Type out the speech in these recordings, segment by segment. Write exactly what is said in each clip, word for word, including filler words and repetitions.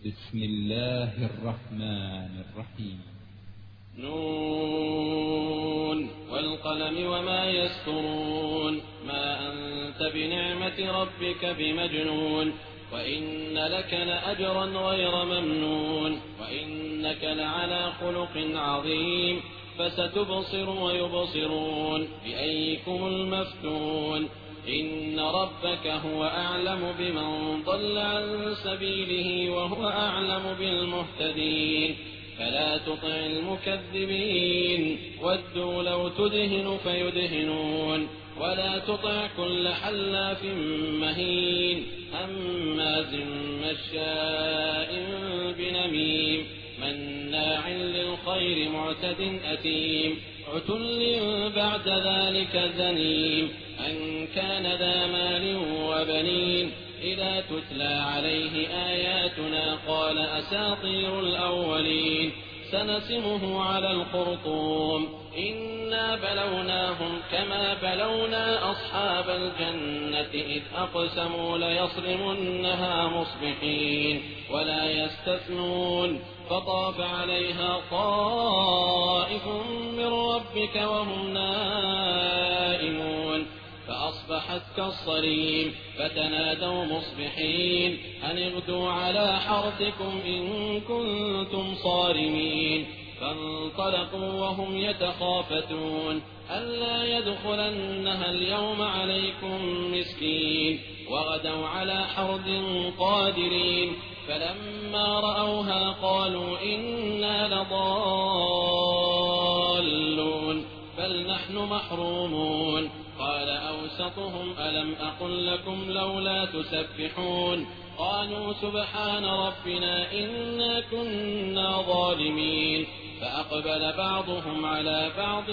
بسم الله الرحمن الرحيم. نون والقلم وما يسطرون ما أنت بنعمة ربك بمجنون وإن لك لأجرا غير ممنون وإنك لعلى خلق عظيم فستبصر ويبصرون بأيكم المفتون إن ربك هو أعلم بمن ضل عن سبيله وهو أعلم بالمهتدين فلا تطع المكذبين ودوا لو تدهن فيدهنون ولا تطع كل حلاف مهين هماز مشاء بنميم مناع للخير معتد أثيم عتل بعد ذلك زنيم أن كان ذا مال وبنين إذا تتلى عليه آياتنا قال أساطير الأولين سنسمه على الخرطوم إنا بلوناهم كما بلونا أصحاب الجنة إذ أقسموا ليصرمنها مصبحين ولا يستثنون فطاف عليها طائف من ربك وهم نائمون فأصبحت كالصريم فتنادوا مصبحين أن اغدوا على حرثكم إن كنتم صارمين فانطلقوا وهم يتخافتون ألا يدخلنها اليوم عليكم مسكين وغدوا على حرد قادرين فلما رأوها قالوا إنا لضالون بل نحن محرومون قال أوسطهم ألم أقل لكم لولا تسبحون قالوا سبحان ربنا إنا كنا ظالمين فأقبل بعضهم على بعض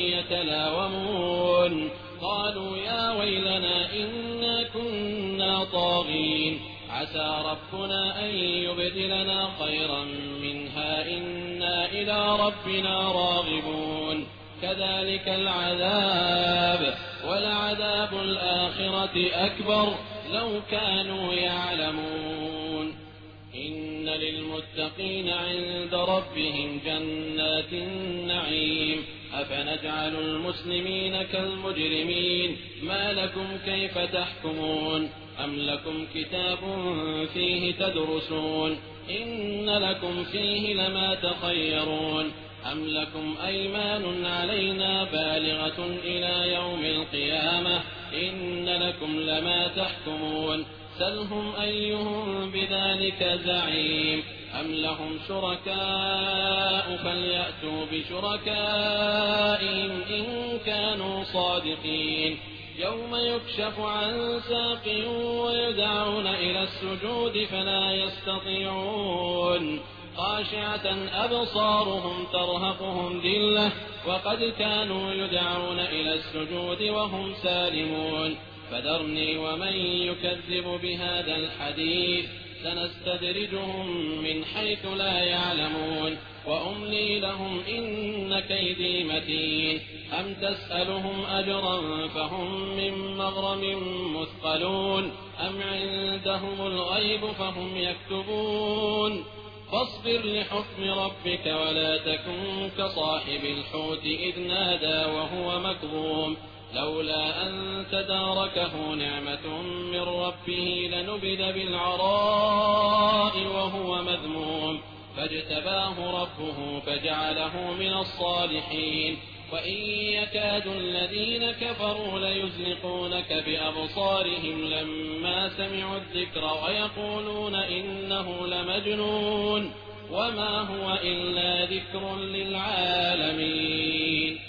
يتلاومون قالوا يا ويلنا إنا كنا طاغين عسى ربنا أن يبدلنا خيرا منها إنا إلى ربنا راغبون كذلك العذاب ولعذاب الآخرة أكبر لو كانوا يعلمون إن للمتقين عند ربهم جنات النعيم أفنجعل المسلمين كالمجرمين ما لكم كيف تحكمون أم لكم كتاب فيه تدرسون إن لكم فيه لما تخيرون أم لكم أيمان علينا بالغة إلى يوم القيامة إن لكم لما تحكمون سلهم أيهم بذلك زعيم أم لهم شركاء فليأتوا بشركائهم إن كانوا صادقين يوم يكشف عن ساق ويدعون إلى السجود فلا يستطيعون خاشعة أبصارهم ترهقهم ذلة وقد كانوا يدعون إلى السجود وهم سالمون فذرني ومن يكذب بهذا الحديث سنستدرجهم من حيث لا يعلمون وأملي لهم إن كيدي متين أم تسألهم أجرا فهم من مغرم مثقلون أم عندهم الغيب فهم يكتبون فاصبر لحكم ربك ولا تكن كصاحب الحوت إذ نادى وهو مكظوم لولا أن تداركه نعمة من ربه لنبذ بالعراء وهو مذموم فاجتباه ربه فجعله من الصالحين وإن يكاد الذين كفروا ليزلقونك بأبصارهم لما سمعوا الذكر ويقولون إنه لمجنون وما هو إلا ذكر للعالمين.